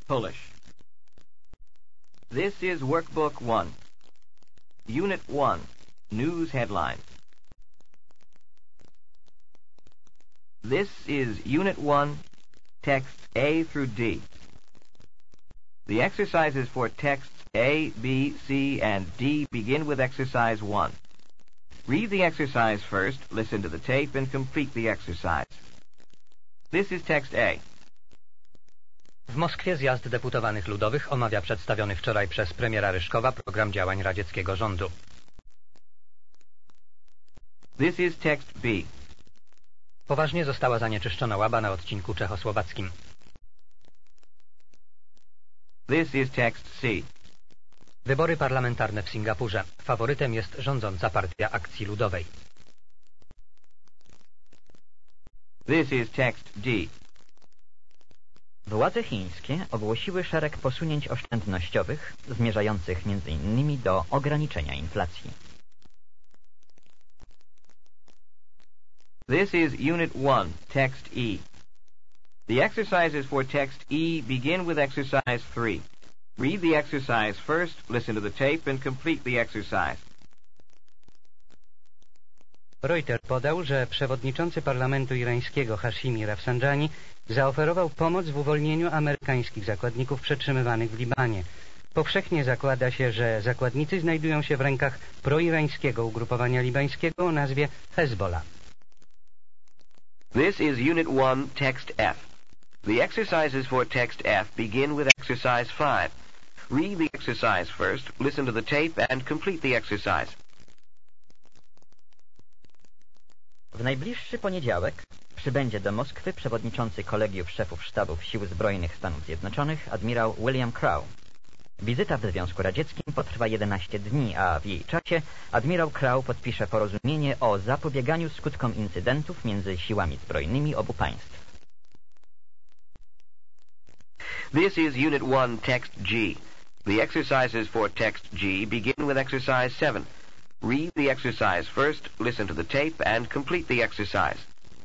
Polish. This is Workbook 1. Unit 1, News Headlines. This is Unit 1, Texts A through D. The exercises for texts A, B, C, and D begin with Exercise 1. Read the exercise first, listen to the tape, and complete the exercise. This is Text A. W Moskwie zjazd deputowanych ludowych omawia przedstawiony wczoraj przez premiera Ryszkowa program działań radzieckiego rządu. This is Text B. Poważnie została zanieczyszczona Łaba na odcinku czechosłowackim. This is Text C. Wybory parlamentarne w Singapurze. Faworytem jest rządząca Partia Akcji Ludowej. This is Text D. Władze chińskie ogłosiły szereg posunięć oszczędnościowych zmierzających m.in. do ograniczenia inflacji. This is Unit 1, Text E. The exercises for Text E begin with Exercise 3. Read the exercise first, listen to the tape, and complete the exercise. Reuters podał, że przewodniczący parlamentu irańskiego Hashimi Rafsanjani zaoferował pomoc w uwolnieniu amerykańskich zakładników przetrzymywanych w Libanie. Powszechnie zakłada się, że zakładnicy znajdują się w rękach proirańskiego ugrupowania libańskiego o nazwie Hezbollah. This is Unit 1, Text F. The exercises for Text F begin with Exercise 5. Read the exercise first, listen to the tape, and complete the exercise. W najbliższy poniedziałek przybędzie do Moskwy przewodniczący Kolegiów Szefów Sztabów Sił Zbrojnych Stanów Zjednoczonych admirał William Crowe. Wizyta w Związku Radzieckim potrwa 11 dni, a w jej czasie admirał Crowe podpisze porozumienie o zapobieganiu skutkom incydentów między siłami zbrojnymi obu państw. This is Unit 1, Text G. The exercises for Text G begin with Exercise 7. Read the exercise first, listen to the tape, and complete the exercise.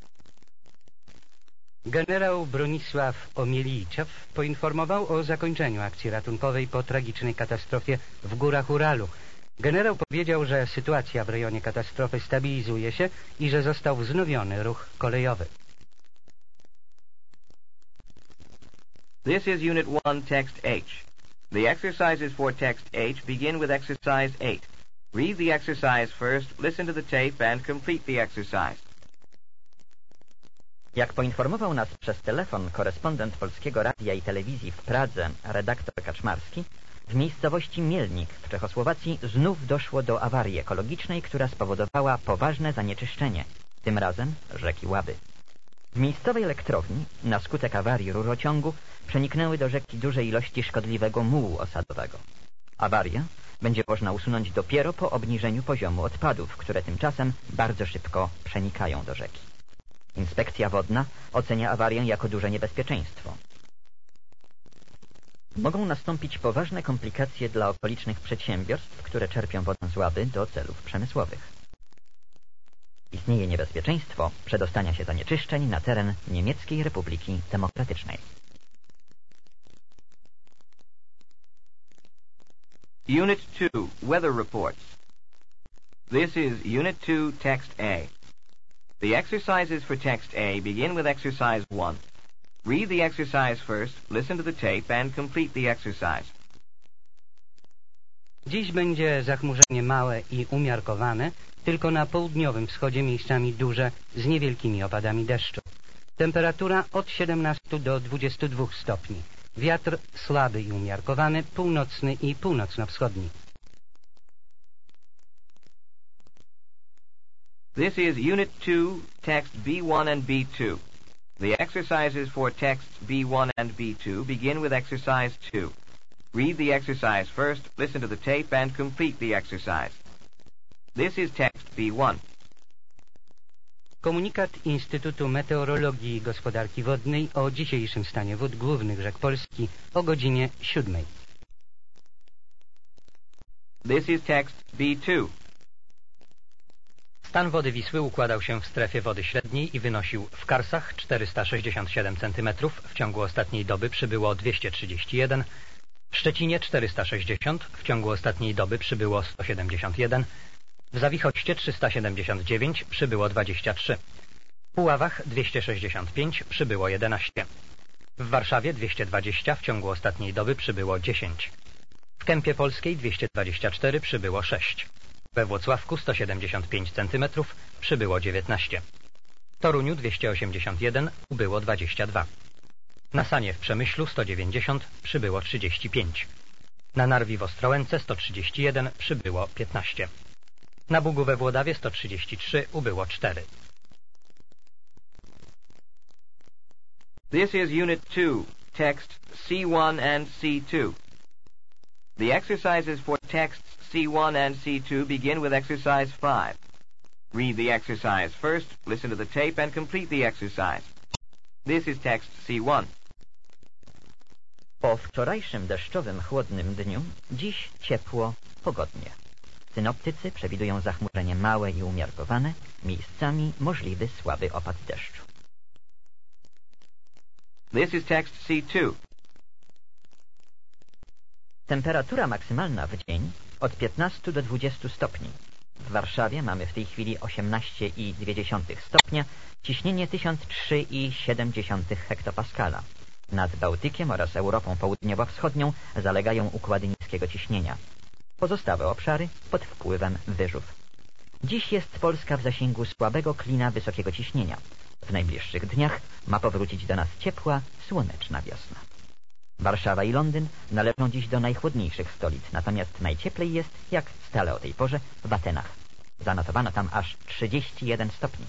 Generał Bronisław Omielijczew poinformował o zakończeniu akcji ratunkowej po tragicznej katastrofie w górach Uralu. Generał powiedział, że sytuacja w rejonie katastrofy stabilizuje się i że został wznowiony ruch kolejowy. This is Unit 1, Text H. The exercises for Text H begin with Exercise 8. Read the exercise first, listen to the tape, and complete the exercise. Jak poinformował nas przez telefon korespondent Polskiego Radia i Telewizji w Pradze, redaktor Kaczmarski, w miejscowości Mielnik w Czechosłowacji znów doszło do awarii ekologicznej, która spowodowała poważne zanieczyszczenie, tym razem rzeki Łaby. W miejscowej elektrowni na skutek awarii rurociągu przeniknęły do rzeki duże ilości szkodliwego mułu osadowego. Awarię będzie można usunąć dopiero po obniżeniu poziomu odpadów, które tymczasem bardzo szybko przenikają do rzeki. Inspekcja wodna ocenia awarię jako duże niebezpieczeństwo. Mogą nastąpić poważne komplikacje dla okolicznych przedsiębiorstw, które czerpią wodę z Łaby do celów przemysłowych. Istnieje niebezpieczeństwo przedostania się zanieczyszczeń na teren Niemieckiej Republiki Demokratycznej. Unit 2, Weather Reports. This is Unit 2, Text A. The exercises for Text A begin with Exercise 1. Read the exercise first, listen to the tape, and complete the exercise. Dziś będzie zachmurzenie małe i umiarkowane, tylko na południowym wschodzie miejscami duże z niewielkimi opadami deszczu. Temperatura od 17 do 22 stopni. Wiatr słaby i umiarkowany, północny i północno-wschodni. This is Unit 2, Text B1 and B2. The exercises for Texts B1 and B2 begin with Exercise 2. Read the exercise first, listen to the tape, and complete the exercise. This is Text B1. Komunikat Instytutu Meteorologii i Gospodarki Wodnej o dzisiejszym stanie wód głównych rzek Polski o godzinie 7. This is Text B2. Stan wody Wisły układał się w strefie wody średniej i wynosił w Karsach 467 cm, w ciągu ostatniej doby przybyło 231, w Szczecinie 460, w ciągu ostatniej doby przybyło 171, w Zawichoście 379, przybyło 23, w Puławach 265, przybyło 11, w Warszawie 220, w ciągu ostatniej doby przybyło 10, w Kępie Polskiej 224, przybyło 6, we Włocławku 175 cm, przybyło 19, w Toruniu 281, ubyło 22, na Sanie w Przemyślu 190, przybyło 35, na Narwi w Ostrołęce 131, przybyło 15, na Bugu we Włodawie 133, ubyło 4. This is Unit 2, text C1 and C2. The exercises for texts C1 and C2 begin with exercise 5. Read the exercise first, listen to the tape, and complete the exercise. This is text C1. Po wczorajszym deszczowym, chłodnym dniu, dziś ciepło, pogodnie. Synoptycy przewidują zachmurzenie małe i umiarkowane, miejscami możliwy słaby opad deszczu. This is text C2. Temperatura maksymalna w dzień od 15 do 20 stopni. W Warszawie mamy w tej chwili 18,2 stopnia, ciśnienie 1003,7 hektopaskala. Nad Bałtykiem oraz Europą Południowo-Wschodnią zalegają układy niskiego ciśnienia. Pozostałe obszary pod wpływem wyżów. Dziś jest Polska w zasięgu słabego klina wysokiego ciśnienia. W najbliższych dniach ma powrócić do nas ciepła, słoneczna wiosna. Warszawa i Londyn należą dziś do najchłodniejszych stolic, natomiast najcieplej jest, jak stale o tej porze, w Atenach. Zanotowano tam aż 31 stopni.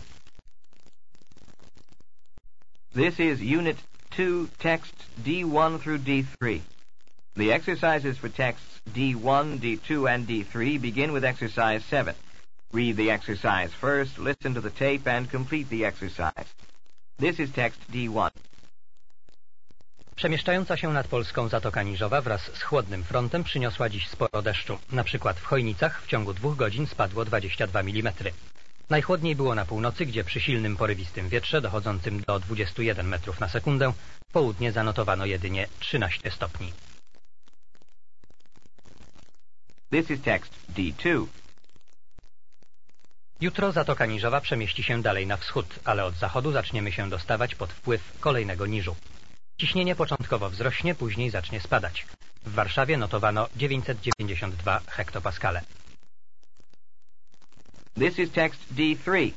This is Unit 2, text D1 through D3. The exercises for texts D1, D2, and D3 begin with exercise 7. Read the exercise first, listen to the tape, and complete the exercise. This is text D1. Przemieszczająca się nad Polską Zatoka Niżowa wraz z chłodnym frontem przyniosła dziś sporo deszczu. Na przykład w Chojnicach w ciągu 2 godzin spadło 22 mm. Najchłodniej było na północy, gdzie przy silnym porywistym wietrze dochodzącym do 21 metrów na sekundę w południe zanotowano jedynie 13 stopni. This is text D2. Jutro Zatoka Niżowa przemieści się dalej na wschód, ale od zachodu zaczniemy się dostawać pod wpływ kolejnego niżu. Ciśnienie początkowo wzrośnie, później zacznie spadać. W Warszawie notowano 992 hektopaskale. This is text D3.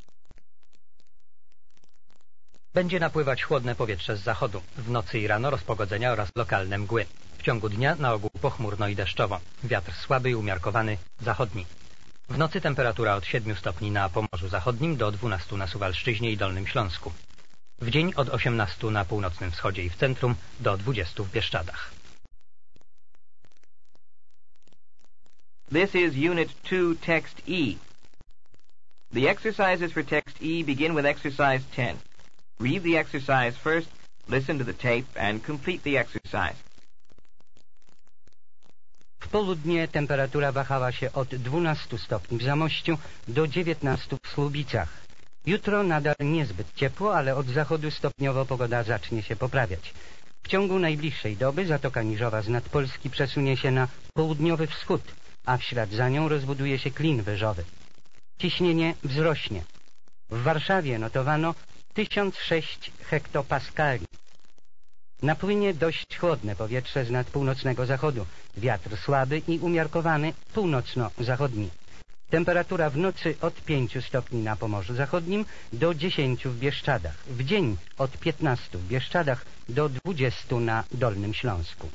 Będzie napływać chłodne powietrze z zachodu. W nocy i rano rozpogodzenia oraz lokalne mgły. W ciągu dnia na ogół pochmurno i deszczowo. Wiatr słaby i umiarkowany, zachodni. W nocy temperatura od 7 stopni na Pomorzu Zachodnim do 12 na Suwalszczyźnie i Dolnym Śląsku. W dzień od 18 na północnym wschodzie i w centrum do 20 w Bieszczadach. This is Unit 2, text E. The exercises for text E begin with exercise 10. Read the exercise first, listen to the tape, and complete the exercise. W południe temperatura wahała się od 12 stopni w Zamościu do 19 w Słubicach. Jutro nadal niezbyt ciepło, ale od zachodu stopniowo pogoda zacznie się poprawiać. W ciągu najbliższej doby Zatoka Niżowa z Nadpolski przesunie się na południowy wschód, a w ślad za nią rozbuduje się klin wyżowy. Ciśnienie wzrośnie. W Warszawie notowano 1006 hektopaskali. Napłynie dość chłodne powietrze z nadpółnocnego zachodu. Wiatr słaby i umiarkowany, północno-zachodni. Temperatura w nocy od 5 stopni na Pomorzu Zachodnim do 10 w Bieszczadach. W dzień od 15 w Bieszczadach do 20 na Dolnym Śląsku.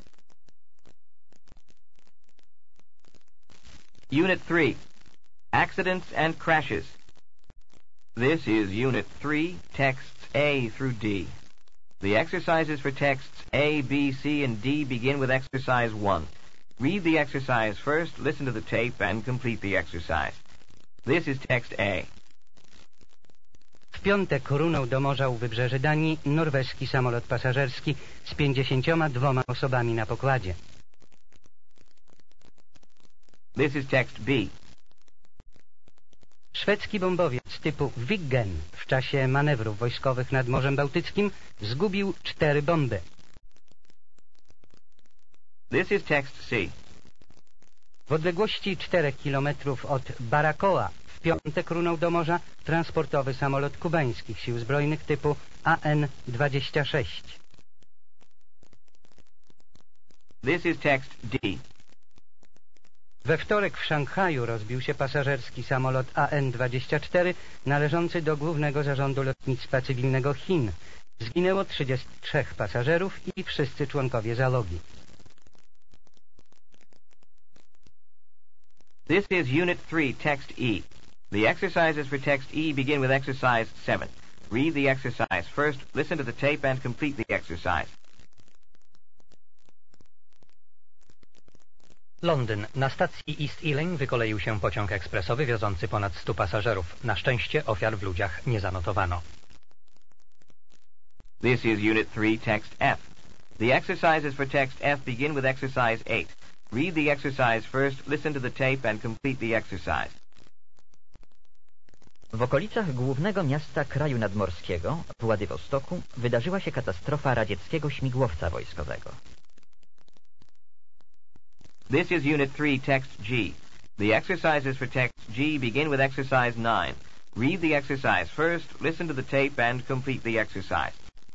Unit 3, accidents and crashes. This is Unit 3, texts A through D. The exercises for texts A, B, C, and D begin with exercise 1. Read the exercise first, listen to the tape, and complete the exercise. This is text A. W piątek runął do morza u wybrzeży Danii norweski samolot pasażerski z 52 osobami na pokładzie. This is text B. Szwedzki bombowiec typu Viggen w czasie manewrów wojskowych nad Morzem Bałtyckim zgubił 4 bomby. This is text C. W odległości 4 kilometrów od Baracoa w piątek runął do morza transportowy samolot kubańskich sił zbrojnych typu AN-26. This is text D. We wtorek w Szanghaju rozbił się pasażerski samolot AN-24 należący do Głównego Zarządu Lotnictwa Cywilnego Chin. Zginęło 33 pasażerów i wszyscy członkowie załogi. This is Unit 3, Text E. The exercises for Text E begin with Exercise 7. Read the exercise first, listen to the tape, and complete the exercise. Londyn. Na stacji East Ealing wykoleił się pociąg ekspresowy wiozący ponad 100 pasażerów. Na szczęście ofiar w ludziach nie zanotowano. This is Unit 3, Text F. The exercises for Text F begin with Exercise 8. Read the exercise first, listen to the tape, and complete the exercise. W okolicach głównego miasta kraju nadmorskiego, Władywostoku, wydarzyła się katastrofa radzieckiego śmigłowca wojskowego. This is Unit 3, Text G. The exercises for Text G begin with Exercise 9. Read the exercise first, listen to the tape, and complete the exercise.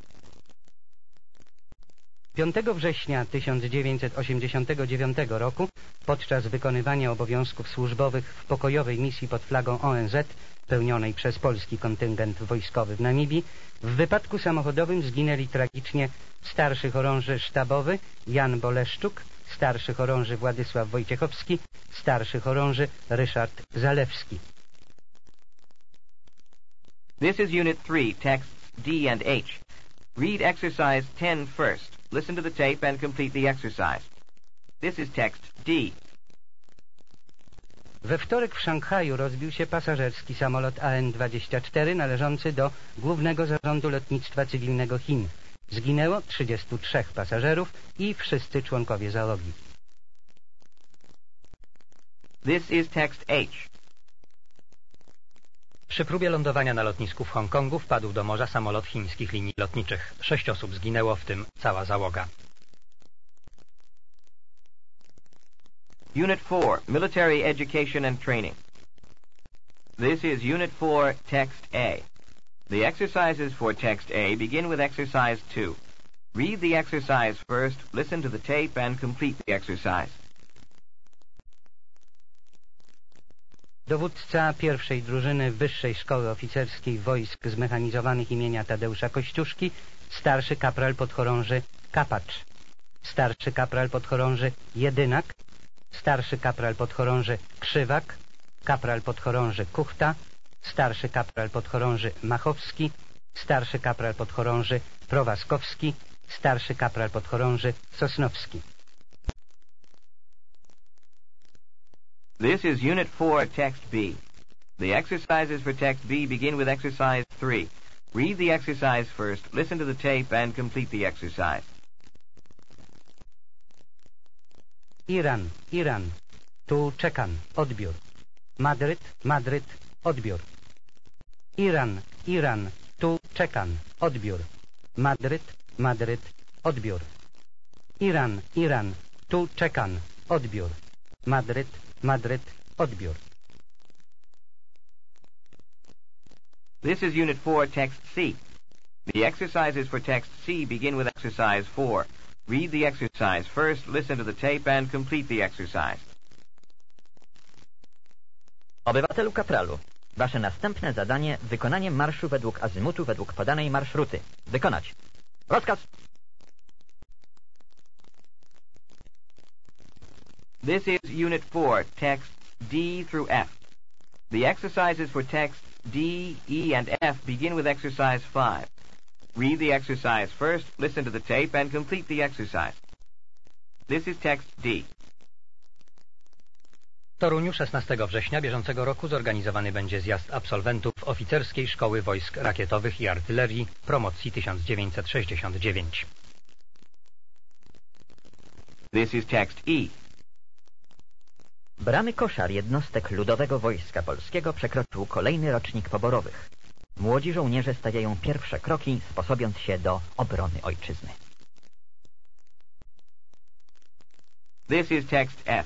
5 września 1989 roku, podczas wykonywania obowiązków służbowych w pokojowej misji pod flagą ONZ, pełnionej przez polski kontyngent wojskowy w Namibii, w wypadku samochodowym zginęli tragicznie starszy chorąży sztabowy Jan Boleszczuk, starszy chorąży Władysław Wojciechowski, starszy chorąży Ryszard Zalewski. This is Unit 3, Texts D and H. Read Exercise 10 first. Listen to the tape and complete the exercise. This is Text D. We wtorek w Szanghaju rozbił się pasażerski samolot AN-24 należący do Głównego Zarządu Lotnictwa Cywilnego Chin. Zginęło 33 pasażerów i wszyscy członkowie załogi. This is Text H. Przy próbie lądowania na lotnisku w Hongkongu wpadł do morza samolot chińskich linii lotniczych. 6 osób zginęło, w tym cała załoga. Unit 4, Military Education and Training. This is Unit 4, Text A. The exercises for Text A begin with Exercise 2. Read the exercise first, listen to the tape, and complete the exercise. Dowódca pierwszej drużyny Wyższej Szkoły Oficerskiej Wojsk Zmechanizowanych imienia Tadeusza Kościuszki, starszy kapral podchorąży Kapacz, starszy kapral podchorąży Jedynak, starszy kapral podchorąży Krzywak, kapral podchorąży Kuchta, starszy kapral podchorąży Machowski, starszy kapral podchorąży Prowaskowski, starszy kapral podchorąży Sosnowski. This is Unit 4, Text B. The exercises for Text B begin with Exercise 3. Read the exercise first, listen to the tape, and complete the exercise. Iran, Iran. Tu Czekan, odbiór. Madryt, Madryt, odbiór. Iran, Iran. Tu Czekan, odbiór. Madryt, Madryt, odbiór. Iran, Iran. Tu Czekan, odbiór. Madryt, Madryt, odbiór. This is Unit 4, Text C. The exercises for Text C begin with Exercise 4. Read the exercise first, listen to the tape, and complete the exercise. Obywatelu kapralu, wasze następne zadanie wykonanie marszu według azymutu, według podanej marszruty. Wykonać. Rozkaz! This is Unit 4, Texts D through F. The exercises for Texts D, E, and F begin with Exercise 5. Read the exercise first, listen to the tape, and complete the exercise. This is Text D. W Toruniu 16 września bieżącego roku zorganizowany będzie zjazd absolwentów Oficerskiej Szkoły Wojsk Rakietowych i Artylerii promocji 1969. This is Text E. Bramy koszar jednostek Ludowego Wojska Polskiego przekroczył kolejny rocznik poborowych. Młodzi żołnierze stawiają pierwsze kroki, sposobiąc się do obrony ojczyzny. This is text F.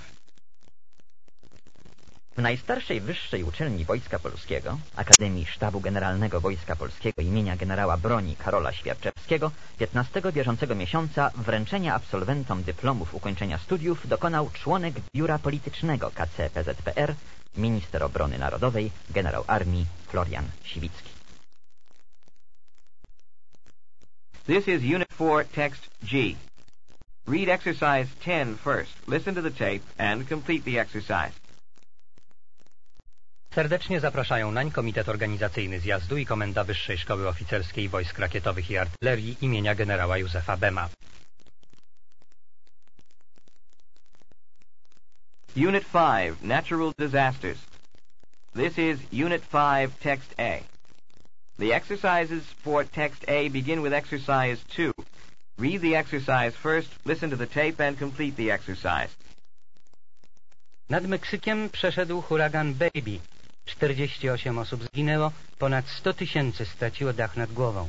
W najstarszej wyższej uczelni Wojska Polskiego, Akademii Sztabu Generalnego Wojska Polskiego imienia generała broni Karola Świerczewskiego, 15 bieżącego miesiąca wręczenia absolwentom dyplomów ukończenia studiów dokonał członek Biura Politycznego KC-PZPR, minister obrony narodowej, generał armii Florian Siwicki. This is Unit 4, Text G. Read exercise 10 first. Listen to the tape and complete the exercise. Serdecznie zapraszają nań Komitet Organizacyjny Zjazdu i Komenda Wyższej Szkoły Oficerskiej Wojsk Rakietowych i Artylerii imienia generała Józefa Bema. Unit 5, Natural Disasters. This is Unit 5, Text A. The exercises for Text A begin with exercise 2. Read the exercise first, listen to the tape, and complete the exercise. Nad Meksykiem przeszedł huragan Baby. 48 osób zginęło, ponad 100 000 straciło dach nad głową.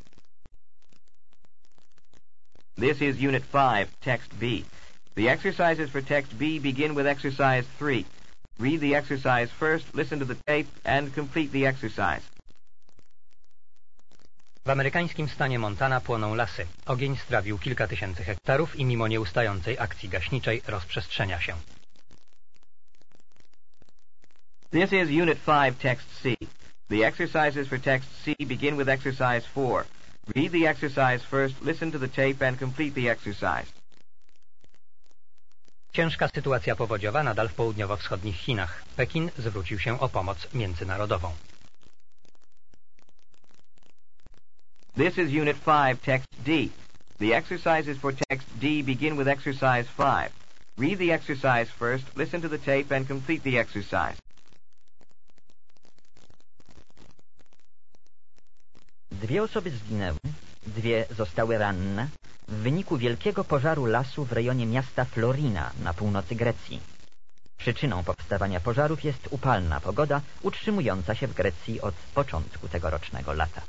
This is Unit 5, Text B. The exercises for Text B begin with exercise 3. Read the exercise first, listen to the tape, and complete the exercise. W amerykańskim stanie Montana płoną lasy. Ogień strawił kilka tysięcy hektarów i mimo nieustającej akcji gaśniczej rozprzestrzenia się. This is Unit 5, Text C. The exercises for Text C begin with exercise 4. Read the exercise first, listen to the tape, and complete the exercise. Ciężka sytuacja powodziowa nadal w południowo-wschodnich Chinach. Pekin zwrócił się o pomoc międzynarodową. This is Unit 5, Text D. The exercises for Text D begin with exercise 5. Read the exercise first, listen to the tape, and complete the exercise. Dwie osoby zginęły, dwie zostały ranne w wyniku wielkiego pożaru lasu w rejonie miasta Florina na północy Grecji. Przyczyną powstawania pożarów jest upalna pogoda utrzymująca się w Grecji od początku tegorocznego lata.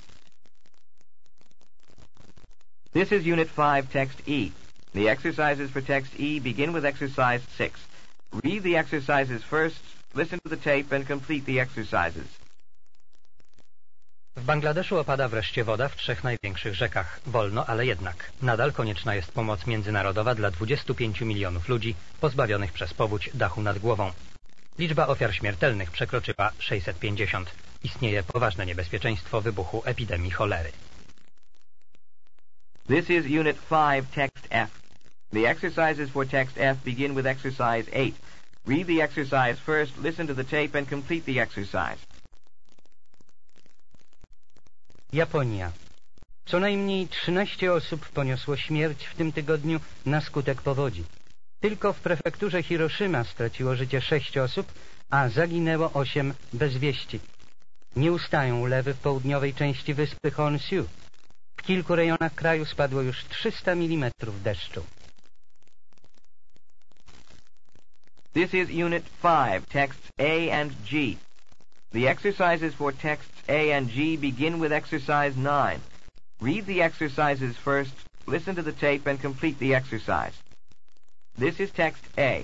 This is Unit 5, Text E. The exercises for Text E begin with exercise 6. Read the exercises first, listen to the tape, and complete the exercises. W Bangladeszu opada wreszcie woda w 3 największych rzekach. Wolno, ale jednak. Nadal konieczna jest pomoc międzynarodowa dla 25 milionów ludzi pozbawionych przez powódź dachu nad głową. Liczba ofiar śmiertelnych przekroczyła 650. Istnieje poważne niebezpieczeństwo wybuchu epidemii cholery. This is Unit 5, Text F. The exercises for Text F begin with exercise 8. Read the exercise first, listen to the tape, and complete the exercise. Japonia. Co najmniej 13 osób poniosło śmierć w tym tygodniu na skutek powodzi. Tylko w prefekturze Hiroshima straciło życie 6 osób, a zaginęło 8 bez wieści. Nie ustają ulewy w południowej części wyspy Honshu. W kilku rejonach kraju spadło już 300 mm deszczu. This is Unit 5, Texts A and G. The exercises for Texts A and G begin with exercise 9. Read the exercises first, listen to the tape, and complete the exercise. This is Text A.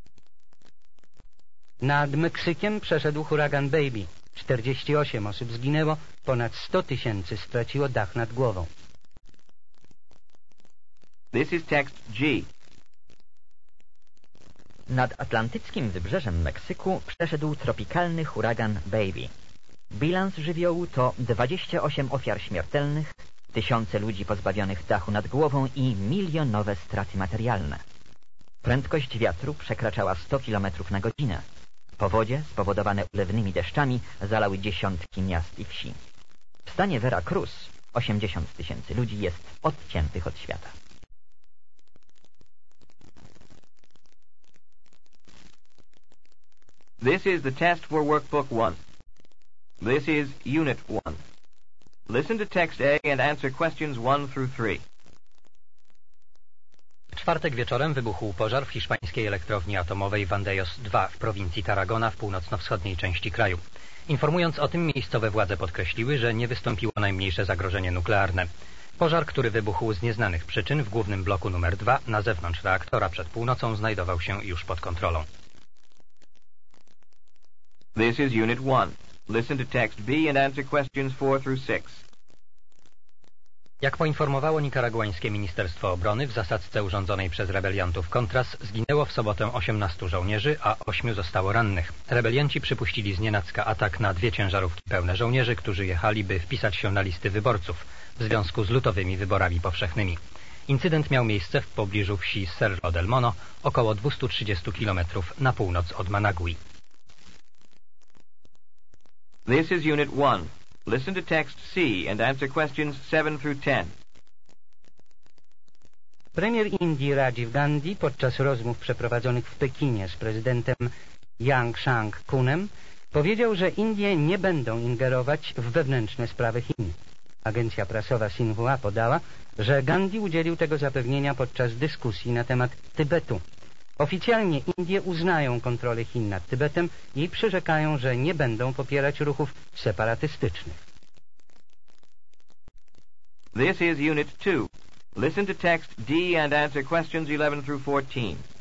Nad Meksykiem przeszedł huragan Baby. 48 osób zginęło, ponad 100 000 straciło dach nad głową. This is Text G. Nad atlantyckim wybrzeżem Meksyku przeszedł tropikalny huragan Baby. Bilans żywiołu to 28 ofiar śmiertelnych, tysiące ludzi pozbawionych dachu nad głową i milionowe straty materialne. Prędkość wiatru przekraczała 100 km na godzinę. Powodzie spowodowane ulewnymi deszczami zalały dziesiątki miast i wsi. W stanie Veracruz 80 000 ludzi jest odciętych od świata. This is the test for Workbook 1. This is Unit 1. Listen to Text A and answer questions 1 through 3. czwartek wieczorem wybuchł pożar w hiszpańskiej elektrowni atomowej Vandellós II w prowincji Tarragona w północno-wschodniej części kraju. Informując o tym, miejscowe władze podkreśliły, że nie wystąpiło najmniejsze zagrożenie nuklearne. Pożar, który wybuchł z nieznanych przyczyn w głównym bloku numer 2 na zewnątrz reaktora przed północą, znajdował się już pod kontrolą. This is Unit 1. Listen to text B and answer questions 4 through 6. Jak poinformowało nikaraguańskie Ministerstwo Obrony, w zasadzce urządzonej przez rebeliantów Contras zginęło w sobotę 18 żołnierzy, a 8 zostało rannych. Rebelianci przypuścili znienacka atak na 2 ciężarówki pełne żołnierzy, którzy jechali, by wpisać się na listy wyborców w związku z lutowymi wyborami powszechnymi. Incydent miał miejsce w pobliżu wsi Cerro del Mono, około 230 km na północ od Managui. This is Unit 1. Listen to text C and answer questions 7 through 10. Premier Indii Rajiv Gandhi podczas rozmów przeprowadzonych w Pekinie z prezydentem Yang Shang-kunem powiedział, że Indie nie będą ingerować w wewnętrzne sprawy Chin. Agencja prasowa Xinhua podała, że Gandhi udzielił tego zapewnienia podczas dyskusji na temat Tybetu. Oficjalnie Indie uznają kontrolę Chin nad Tybetem i przyrzekają, że nie będą popierać ruchów separatystycznych. This is Unit 2. Listen to text D and answer questions 11 through 14.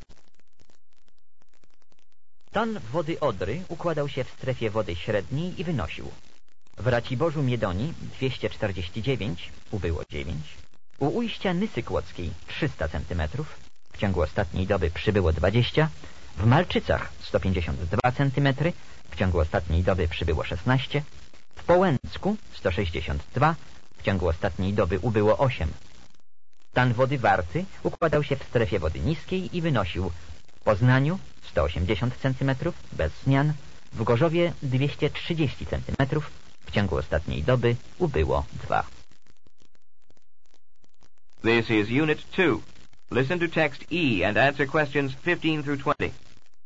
Stan wody Odry układał się w strefie wody średniej i wynosił: w Raciborzu Miedonii 249, ubyło 9, u ujścia Nysy Kłodzkiej 300 cm, w ciągu ostatniej doby przybyło 20, w Malczycach 152 cm, w ciągu ostatniej doby przybyło 16, w Połęcku 162, w ciągu ostatniej doby ubyło 8. Stan wody Warty układał się w strefie wody niskiej i wynosił: w Poznaniu 180 cm, bez zmian, w Gorzowie 230 cm, w ciągu ostatniej doby ubyło 2. This is Unit 2. Listen to text E and answer questions 15 through 20.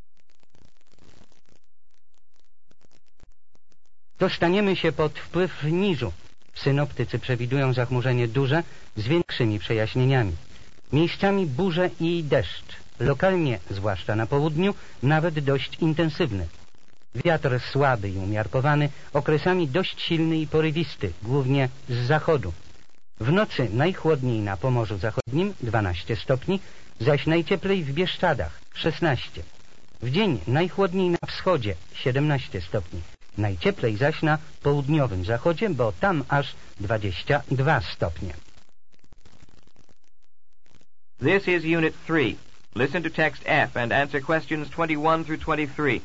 Dostaniemy się pod wpływ niżu. Synoptycy przewidują zachmurzenie duże z większymi przejaśnieniami. Miejscami burze i deszcz. Lokalnie, zwłaszcza na południu, nawet dość intensywny. Wiatr słaby i umiarkowany, okresami dość silny i porywisty, głównie z zachodu. W nocy najchłodniej na Pomorzu Zachodnim 12 stopni, zaś najcieplej w Bieszczadach 16. W dzień najchłodniej na wschodzie 17 stopni. Najcieplej zaś na południowym zachodzie, bo tam aż 22 stopnie. This is Unit 3. Listen to text F and answer questions 21 through 23.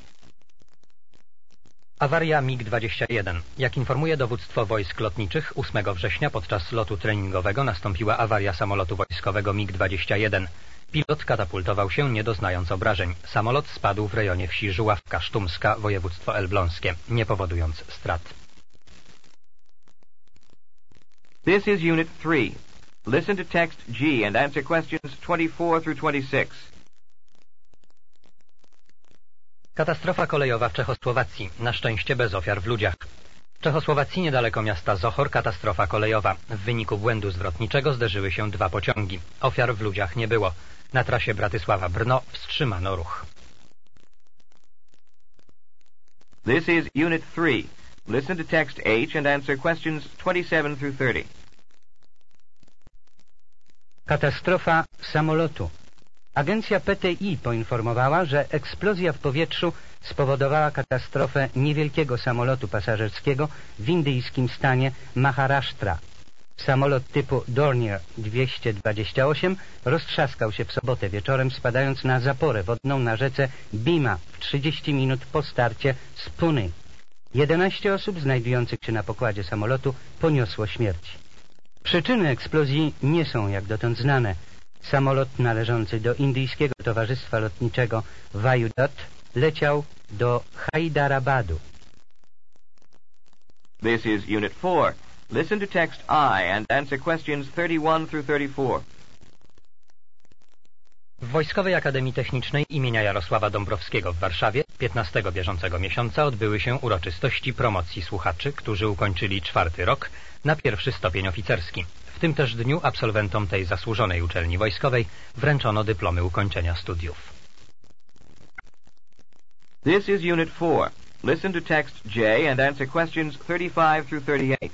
Awaria MiG-21. Jak informuje dowództwo wojsk lotniczych, 8 września podczas lotu treningowego nastąpiła awaria samolotu wojskowego MiG-21. Pilot katapultował się, nie doznając obrażeń. Samolot spadł w rejonie wsi Żuławka-Sztumska, województwo elbląskie, nie powodując strat. This is Unit 3. Listen to text G and answer questions 24 through 26. Katastrofa kolejowa w Czechosłowacji. Na szczęście bez ofiar w ludziach. W Czechosłowacji niedaleko miasta Zochor katastrofa kolejowa. W wyniku błędu zwrotniczego zderzyły się 2 pociągi. Ofiar w ludziach nie było. Na trasie Bratysława-Brno wstrzymano ruch. This is Unit 3. Listen to text H and answer questions 27 through 30. Katastrofa samolotu. Agencja PTI poinformowała, że eksplozja w powietrzu spowodowała katastrofę niewielkiego samolotu pasażerskiego w indyjskim stanie Maharashtra. Samolot typu Dornier 228 roztrzaskał się w sobotę wieczorem, spadając na zaporę wodną na rzece Bhima w 30 minut po starcie z Pune. 11 osób znajdujących się na pokładzie samolotu poniosło śmierć. Przyczyny eksplozji nie są jak dotąd znane. Samolot należący do indyjskiego towarzystwa lotniczego Vayudat leciał do Hyderabadu. This is Unit 4. Listen to text I and answer questions 31 through 34. W Wojskowej Akademii Technicznej imienia Jarosława Dąbrowskiego w Warszawie 15 bieżącego miesiąca odbyły się uroczystości promocji słuchaczy, którzy ukończyli 4. rok na 1. stopień oficerski. W tym też dniu absolwentom tej zasłużonej uczelni wojskowej wręczono dyplomy ukończenia studiów. This is Unit 4. Listen to text J and answer questions 35 through 38.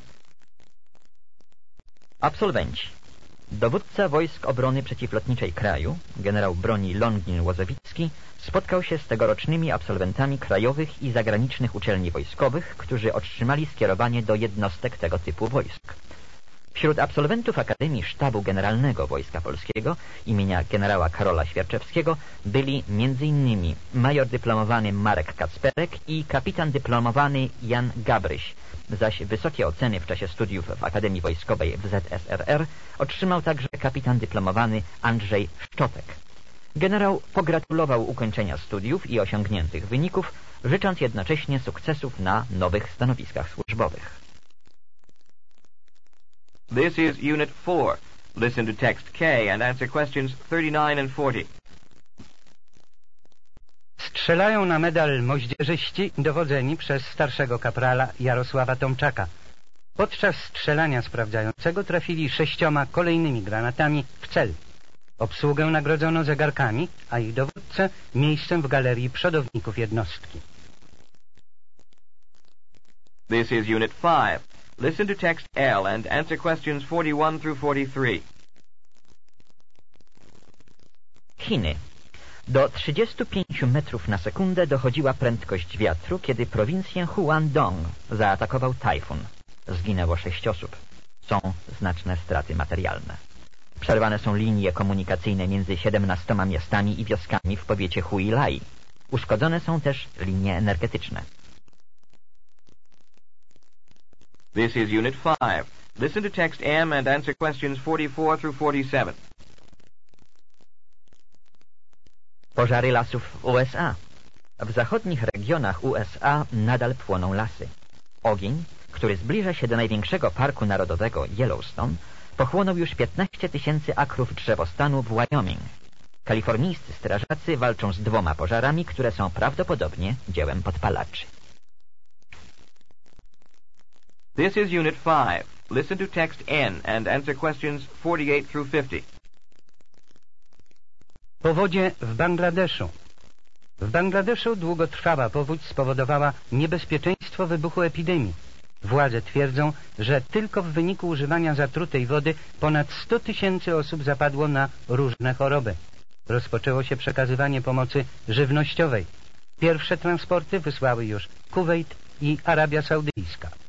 Absolwenci. Dowódca Wojsk Obrony Przeciwlotniczej kraju, generał broni Longin-Łozowicki, spotkał się z tegorocznymi absolwentami krajowych i zagranicznych uczelni wojskowych, którzy otrzymali skierowanie do jednostek tego typu wojsk. Wśród absolwentów Akademii Sztabu Generalnego Wojska Polskiego imienia generała Karola Świerczewskiego byli m.in. major dyplomowany Marek Kacperek i kapitan dyplomowany Jan Gabryś, zaś wysokie oceny w czasie studiów w Akademii Wojskowej w ZSRR otrzymał także kapitan dyplomowany Andrzej Szczotek. Generał pogratulował ukończenia studiów i osiągniętych wyników, życząc jednocześnie sukcesów na nowych stanowiskach służbowych. This is Unit 4. Listen to text K and answer questions 39 and 40. Strzelają na medal moździerzyści dowodzeni przez starszego kaprala Jarosława Tomczaka. Podczas strzelania sprawdzającego trafili 6 kolejnymi granatami w cel. Obsługę nagrodzono zegarkami, a ich dowódcę miejscem w galerii przodowników jednostki. This is Unit 5. Listen to text L and answer questions 41 through 43. Chiny. Do 35 metrów na sekundę dochodziła prędkość wiatru, kiedy prowincję Huandong zaatakował tajfun. Zginęło 6 osób. Są znaczne straty materialne. Przerwane są linie komunikacyjne między 17 miastami i wioskami w powiecie Huilai. Uszkodzone są też linie energetyczne. This is Unit 5. Listen to text M and answer questions 44 through 47. Pożary lasów w USA. W zachodnich regionach USA nadal płoną lasy. Ogień, który zbliża się do największego parku narodowego Yellowstone, pochłonął już 15 000 akrów drzewostanu w Wyoming. Kalifornijscy strażacy walczą z 2 pożarami, które są prawdopodobnie dziełem podpalaczy. This is Unit 5. Listen to text N and answer questions 48 through 50. Powodzie w Bangladeszu. W Bangladeszu długotrwała powódź spowodowała niebezpieczeństwo wybuchu epidemii. Władze twierdzą, że tylko w wyniku używania zatrutej wody ponad 100 000 osób zapadło na różne choroby. Rozpoczęło się przekazywanie pomocy żywnościowej. Pierwsze transporty wysłały już Kuwejt i Arabia Saudyjska.